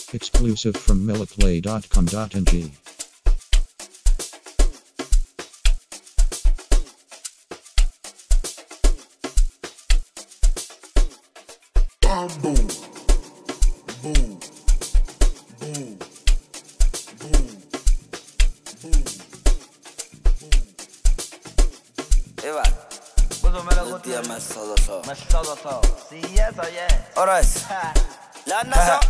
Exclusive from milliplay.com.ng. Boom, boom, boom, boom, boom. Eva, Good tía me solo. See, yes or yes? Alright. Landa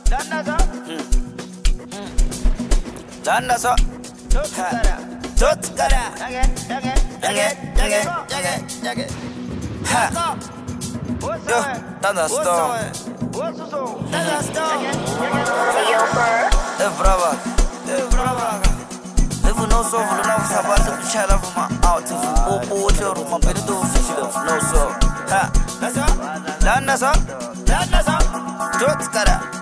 so. Tot kara. Yage. Ha. Yo, thunderstorm. Brava. If you know so, you know about the child of my out. If you go with your room, I'm going to do no so. Ha. Landa so. Tot kara.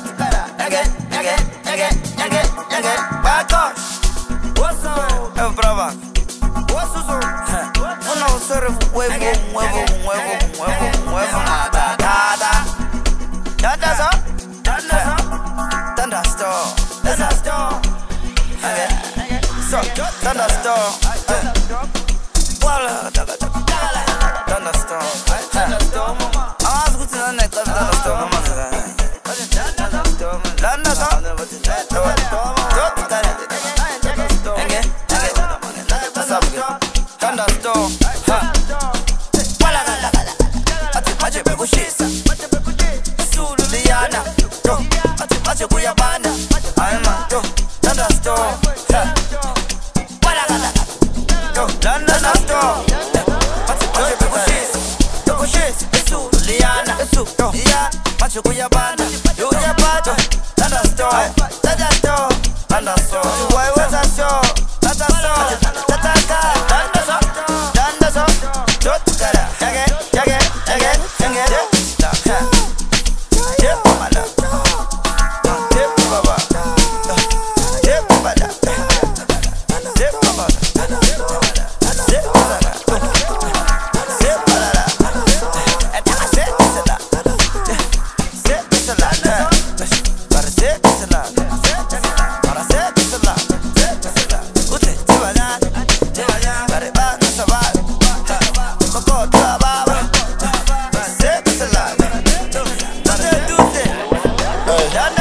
Yage. Back up. What's up? Brava. What's up? No, sorry, huevo, thunderstorm. Macho kuyabana